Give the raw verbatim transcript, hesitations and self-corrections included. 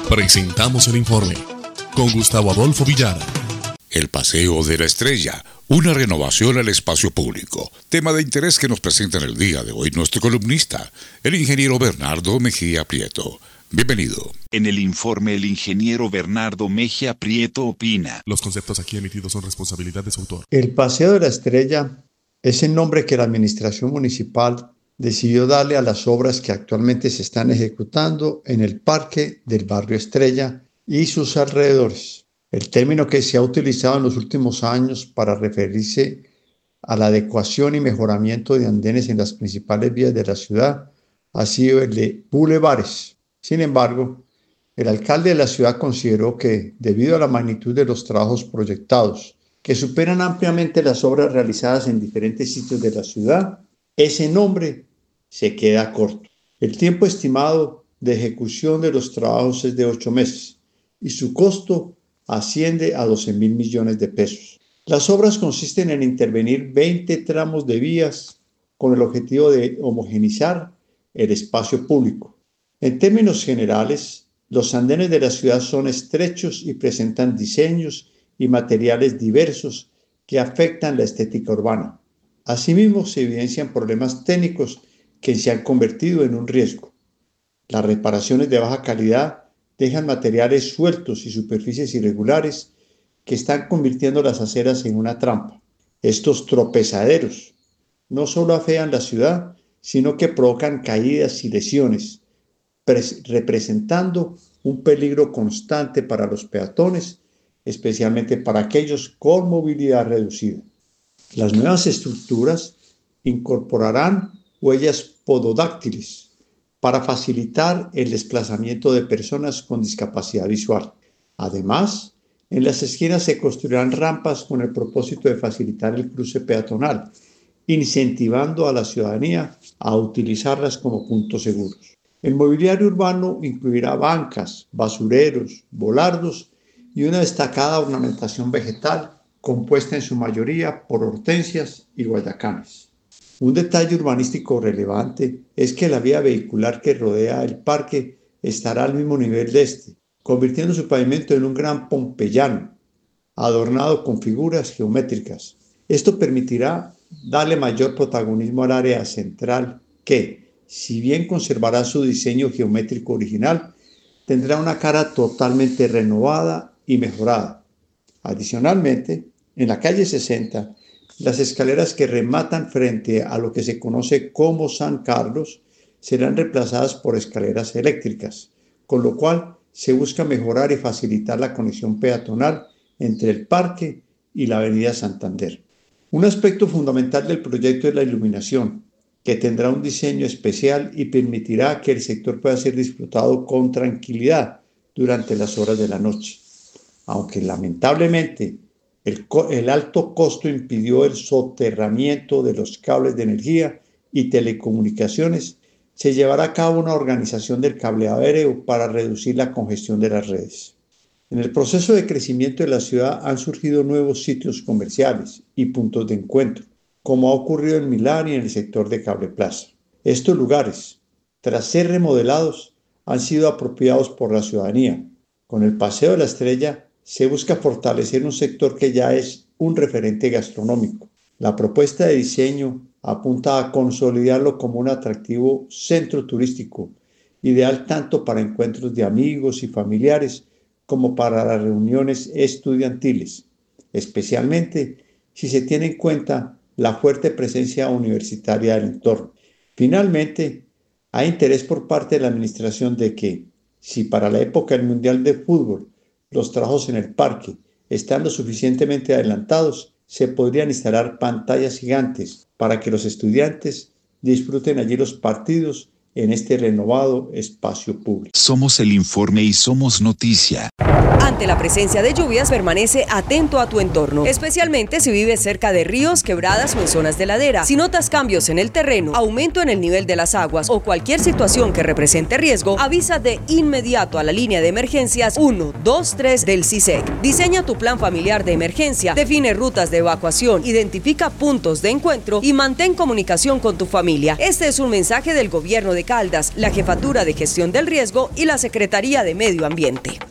Presentamos el informe con Gustavo Adolfo Villar. El Paseo de la Estrella, una renovación al espacio público. Tema de interés que nos presenta en el día de hoy nuestro columnista, el ingeniero Bernardo Mejía Prieto. Bienvenido. En el informe, el ingeniero Bernardo Mejía Prieto opina. Los conceptos aquí emitidos son responsabilidad de su autor. El Paseo de la Estrella es el nombre que la administración municipal decidió darle a las obras que actualmente se están ejecutando en el parque del barrio Estrella y sus alrededores. El término que se ha utilizado en los últimos años para referirse a la adecuación y mejoramiento de andenes en las principales vías de la ciudad ha sido el de bulevares. Sin embargo, el alcalde de la ciudad consideró que, debido a la magnitud de los trabajos proyectados, que superan ampliamente las obras realizadas en diferentes sitios de la ciudad, ese nombre se queda corto. El tiempo estimado de ejecución de los trabajos es de ocho meses y su costo asciende a doce mil millones de pesos. Las obras consisten en intervenir veinte tramos de vías con el objetivo de homogeneizar el espacio público. En términos generales, los andenes de la ciudad son estrechos y presentan diseños y materiales diversos que afectan la estética urbana. Asimismo, se evidencian problemas técnicos que se han convertido en un riesgo. Las reparaciones de baja calidad dejan materiales sueltos y superficies irregulares que están convirtiendo las aceras en una trampa. Estos tropezaderos no solo afean la ciudad, sino que provocan caídas y lesiones, representando un peligro constante para los peatones, especialmente para aquellos con movilidad reducida. Las nuevas estructuras incorporarán huellas pododáctiles para facilitar el desplazamiento de personas con discapacidad visual. Además, en las esquinas se construirán rampas con el propósito de facilitar el cruce peatonal, incentivando a la ciudadanía a utilizarlas como puntos seguros. El mobiliario urbano incluirá bancas, basureros, volardos y una destacada ornamentación vegetal compuesta en su mayoría por hortensias y guayacanes. Un detalle urbanístico relevante es que la vía vehicular que rodea el parque estará al mismo nivel de este, convirtiendo su pavimento en un gran pompeyano, adornado con figuras geométricas. Esto permitirá darle mayor protagonismo al área central que, si bien conservará su diseño geométrico original, tendrá una cara totalmente renovada y mejorada. Adicionalmente, en la calle sesenta, las escaleras que rematan frente a lo que se conoce como San Carlos serán reemplazadas por escaleras eléctricas, con lo cual se busca mejorar y facilitar la conexión peatonal entre el parque y la avenida Santander. Un aspecto fundamental del proyecto es la iluminación, que tendrá un diseño especial y permitirá que el sector pueda ser disfrutado con tranquilidad durante las horas de la noche. Aunque lamentablemente el, el alto costo impidió el soterramiento de los cables de energía y telecomunicaciones, se llevará a cabo una organización del cableado aéreo para reducir la congestión de las redes. En el proceso de crecimiento de la ciudad han surgido nuevos sitios comerciales y puntos de encuentro, como ha ocurrido en Milán y en el sector de Cable Plaza. Estos lugares, tras ser remodelados, han sido apropiados por la ciudadanía. Con el Paseo de la Estrella se busca fortalecer un sector que ya es un referente gastronómico. La propuesta de diseño apunta a consolidarlo como un atractivo centro turístico, ideal tanto para encuentros de amigos y familiares como para las reuniones estudiantiles, especialmente si se tiene en cuenta la fuerte presencia universitaria del entorno. Finalmente, hay interés por parte de la administración de que, si para la época del Mundial de Fútbol los trabajos en el parque están lo suficientemente adelantados, se podrían instalar pantallas gigantes para que los estudiantes disfruten allí los partidos en este renovado espacio público. Somos el informe y somos noticia. Ante la presencia de lluvias, permanece atento a tu entorno, especialmente si vives cerca de ríos, quebradas o en zonas de ladera. Si notas cambios en el terreno, aumento en el nivel de las aguas o cualquier situación que represente riesgo, avisa de inmediato a la línea de emergencias uno dos tres del C I S E C. Diseña tu plan familiar de emergencia, define rutas de evacuación, identifica puntos de encuentro y mantén comunicación con tu familia. Este es un mensaje del Gobierno de Caldas, la Jefatura de Gestión del Riesgo y la Secretaría de Medio Ambiente.